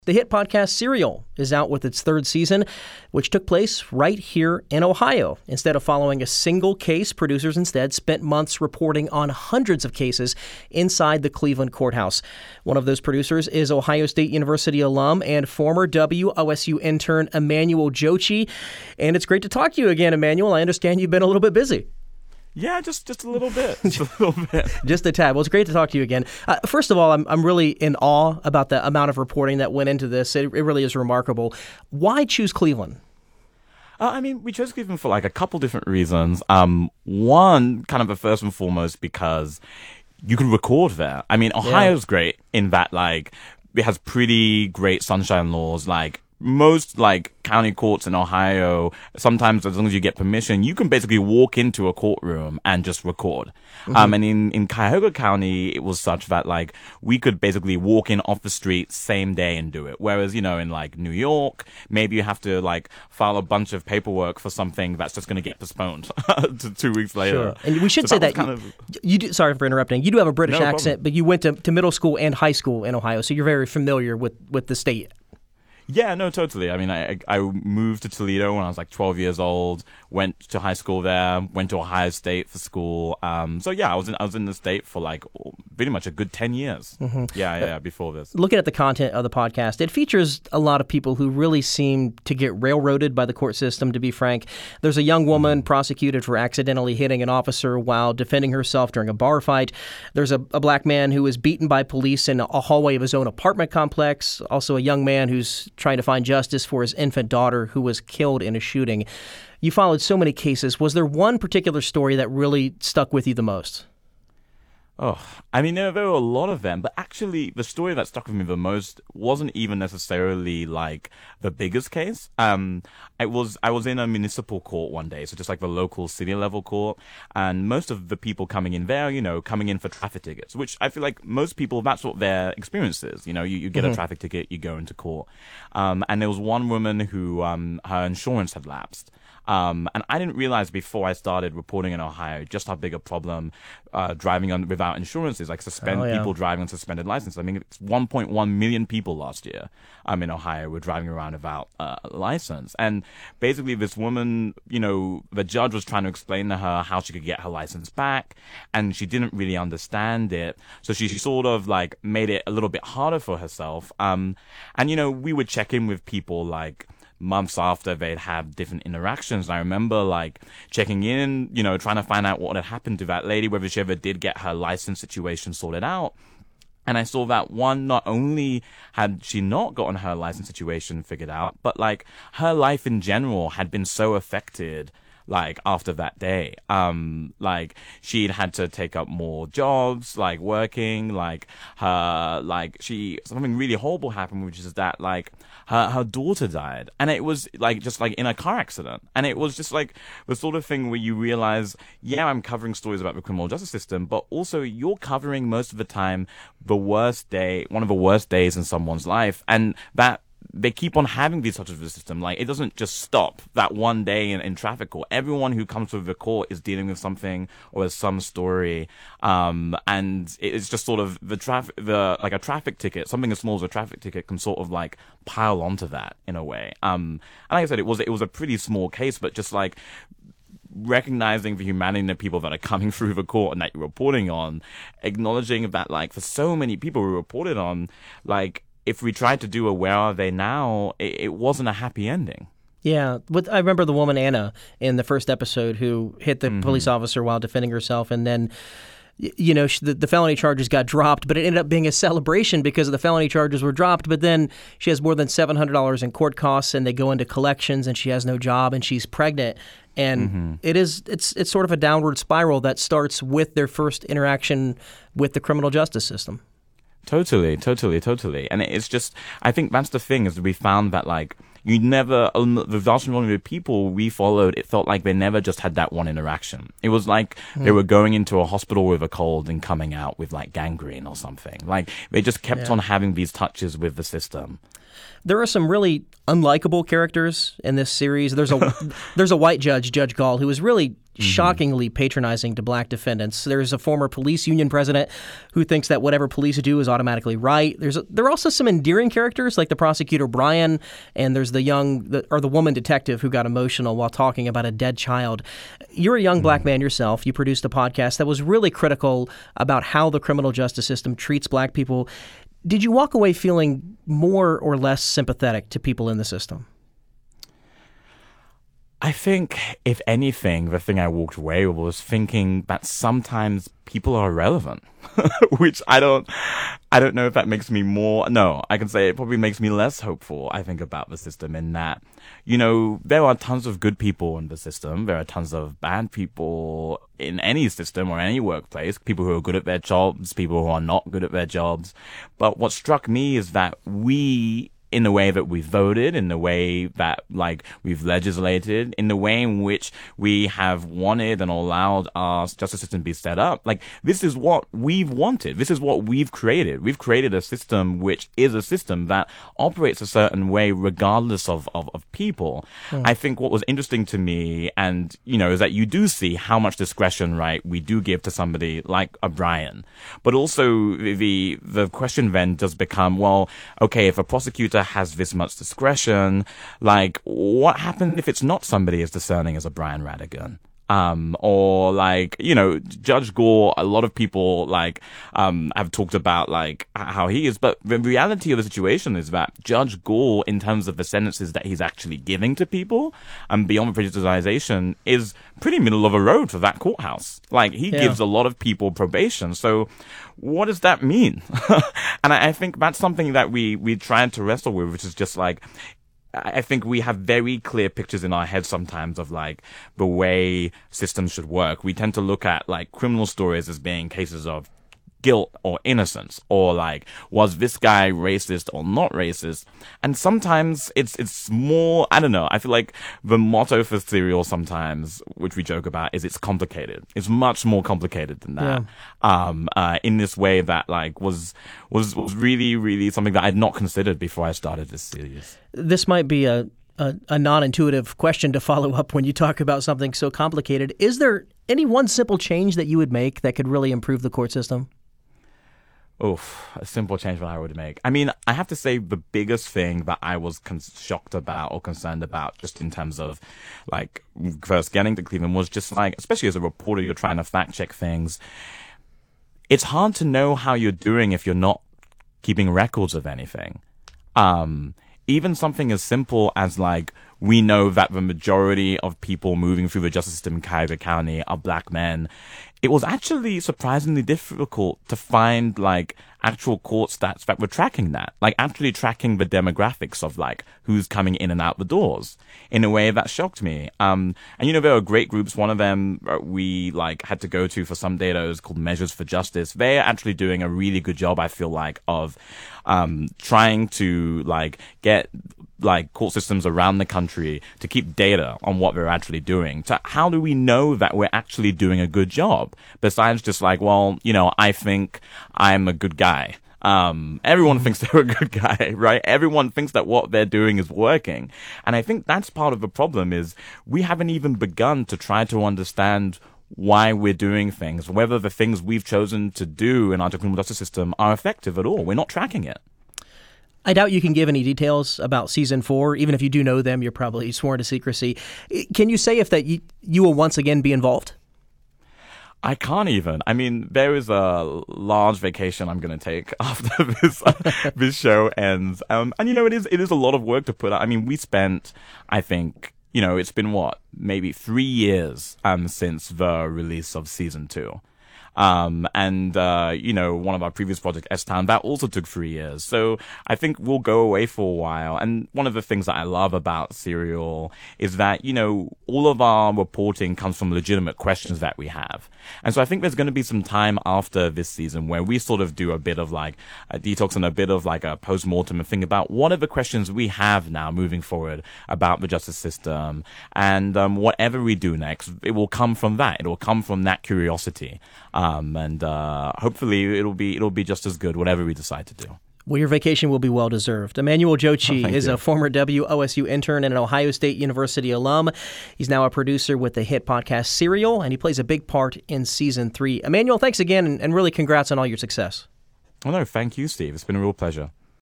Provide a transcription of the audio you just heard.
The hit podcast Serial is out with its third season, which took place right here in Ohio. Instead of following a single case, producers instead spent months reporting on hundreds of cases inside the Cleveland courthouse. One of those producers is Ohio State University alum and former WOSU intern Emmanuel Jochi. And it's great to talk to you again, Emmanuel. I understand you've been a little bit busy. Yeah, just a little bit. Just a tad. Well, it's great to talk to you again. First of all, I'm really in awe about the amount of reporting that went into this. It really is remarkable. Why choose Cleveland? We chose Cleveland for like a couple different reasons. One, kind of the first and foremost, because you can record there. Ohio's great in that like it has pretty great sunshine laws. Like most like county courts in Ohio, sometimes as long as you get permission, you can basically walk into a courtroom and just record. And in Cuyahoga County, it was such that like we could basically walk in off the street same day and do it. Whereas, in like New York, maybe you have to like file a bunch of paperwork for something that's just going to get postponed to 2 weeks later. Sure. And we should say that you do, sorry for interrupting, you do have a British accent, but you went to middle school and high school in Ohio, so you're very familiar with the state. Yeah, no, totally. I moved to Toledo when I was like 12 years old, went to high school there, went to Ohio State for school. I was in the state for like pretty much a good 10 years. Yeah, before this. Looking at the content of the podcast, it features a lot of people who really seem to get railroaded by the court system, to be frank. There's a young woman prosecuted for accidentally hitting an officer while defending herself during a bar fight. There's a black man who was beaten by police in a hallway of his own apartment complex. Also a young man who's trying to find justice for his infant daughter who was killed in a shooting. You followed so many cases. Was there one particular story that really stuck with you the most? There were a lot of them, but actually the story that stuck with me the most wasn't even necessarily like the biggest case. I was in a municipal court one day, so just like the local city level court, and most of the people coming in there, coming in for traffic tickets, which I feel like most people, that's what their experience is. You get a traffic ticket, you go into court. And there was one woman who her insurance had lapsed. And I didn't realize before I started reporting in Ohio just how big a problem driving on without insurance is. Like people driving on suspended license. It's 1.1 million people last year in Ohio were driving around without a license. And basically this woman, the judge was trying to explain to her how she could get her license back, and she didn't really understand it. So she sort of like made it a little bit harder for herself. We would check in with people like months after they'd have different interactions. And I remember like checking in, trying to find out what had happened to that lady, whether she ever did get her license situation sorted out. And I saw that one, not only had she not gotten her license situation figured out, but like her life in general had been so affected like after that day. Like she'd had to take up more jobs, like working, like something really horrible happened, which is that like her daughter died, and it was like just like in a car accident. And it was just like the sort of thing where you realize, yeah, I'm covering stories about the criminal justice system, but also you're covering most of the time one of the worst days in someone's life, and that they keep on having these touches of the system. Like, it doesn't just stop that one day in traffic court. Everyone who comes to the court is dealing with something or has some story. And it's just sort of like a traffic ticket, something as small as a traffic ticket can sort of like pile onto that in a way. And like I said, it was a pretty small case, but just like recognizing the humanity of people that are coming through the court and that you're reporting on, acknowledging that like for so many people we reported on, like, if we tried to do a Where Are They Now, it wasn't a happy ending. Yeah. I remember the woman, Anna, in the first episode who hit the police officer while defending herself, and then the felony charges got dropped, but it ended up being a celebration because the felony charges were dropped, but then she has more than $700 in court costs, and they go into collections, and she has no job, and she's pregnant. And it's sort of a downward spiral that starts with their first interaction with the criminal justice system. Totally. And it's just, I think that's the thing, is we found that like the vast majority of people we followed, it felt like they never just had that one interaction. It was like they were going into a hospital with a cold and coming out with like gangrene or something. Like they just kept on having these touches with the system. There are some really unlikable characters in this series. There's a white judge, Judge Gall, who is really shockingly patronizing to black defendants. There's a former police union president who thinks that whatever police do is automatically right. There are also some endearing characters like the prosecutor Brian, and there's the woman detective who got emotional while talking about a dead child. You're a young black man yourself. You produced a podcast that was really critical about how the criminal justice system treats black people. Did you walk away feeling more or less sympathetic to people in the system? I think, if anything, the thing I walked away with was thinking that sometimes people are irrelevant, which I don't know if that makes me more. No, I can say it probably makes me less hopeful, I think, about the system in that, there are tons of good people in the system. There are tons of bad people in any system or any workplace, people who are good at their jobs, people who are not good at their jobs. But what struck me is that in the way that we've voted, in the way that, we've legislated, in the way in which we have wanted and allowed our justice system to be set up. This is what we've wanted. This is what we've created. We've created a system which is a system that operates a certain way regardless of people. I think what was interesting to me is that you do see how much discretion, right, we do give to somebody like a Brian. But also the question then does become, well, okay, if a prosecutor has this much discretion, what happens if it's not somebody as discerning as a Brian Radigan? Judge Gore, a lot of people have talked about how he is, but the reality of the situation is that Judge Gore, in terms of the sentences that he's actually giving to people and beyond prejudicialization, is pretty middle of the road for that courthouse. He gives a lot of people probation. So what does that mean? And I think that's something that we try to wrestle with, which is just I think we have very clear pictures in our heads sometimes of the way systems should work. We tend to look at criminal stories as being cases of guilt or innocence, or was this guy racist or not racist? And sometimes it's more, I don't know, I feel like the motto for Serial sometimes, which we joke about, is it's complicated. It's much more complicated than that. In this way that was really, really something that I'd not considered before I started this series. This might be a non-intuitive question to follow up when you talk about something so complicated. Is there any one simple change that you would make that could really improve the court system? A simple change that I would make. I mean, I have to say the biggest thing that I was shocked about or concerned about, just in terms of first getting to Cleveland, was just especially as a reporter, you're trying to fact check things. It's hard to know how you're doing if you're not keeping records of anything. Even something as simple as we know that the majority of people moving through the justice system in Cuyahoga County are black men. It was actually surprisingly difficult to find actual court stats that were tracking that, actually tracking the demographics of who's coming in and out the doors, in a way that shocked me. And there are great groups. One of them we had to go to for some data is called Measures for Justice. They're actually doing a really good job, I feel of trying to get court systems around the country to keep data on what they're actually doing. So how do we know that we're actually doing a good job? Besides just I think I'm a good guy. Everyone thinks they're a good guy, right? Everyone thinks that what they're doing is working. And I think that's part of the problem, is we haven't even begun to try to understand why we're doing things, whether the things we've chosen to do in our criminal justice system are effective at all. We're not tracking it. I doubt you can give any details about season 4. Even if you do know them, you're probably sworn to secrecy. Can you say if that you will once again be involved? I can't even. I mean, there is a large vacation I'm going to take after this show ends. And it is a lot of work to put out. I mean, we spent, I think, it's been maybe 3 years since the release of season 2. One of our previous projects, S-Town, that also took 3 years. So I think we'll go away for a while. And one of the things that I love about Serial is that, all of our reporting comes from legitimate questions that we have. And so I think there's going to be some time after this season where we sort of do a bit of a detox and a bit of a post-mortem and think about what are the questions we have now moving forward about the justice system. And whatever we do next, it will come from that. It will come from that curiosity. Hopefully it'll be just as good, whatever we decide to do. Well, your vacation will be well-deserved. Emmanuel Jochi is you. a former WOSU intern and an Ohio State University alum. He's now a producer with the hit podcast Serial, and he plays a big part in Season 3. Emmanuel, thanks again, and really congrats on all your success. Oh, no, thank you, Steve. It's been a real pleasure.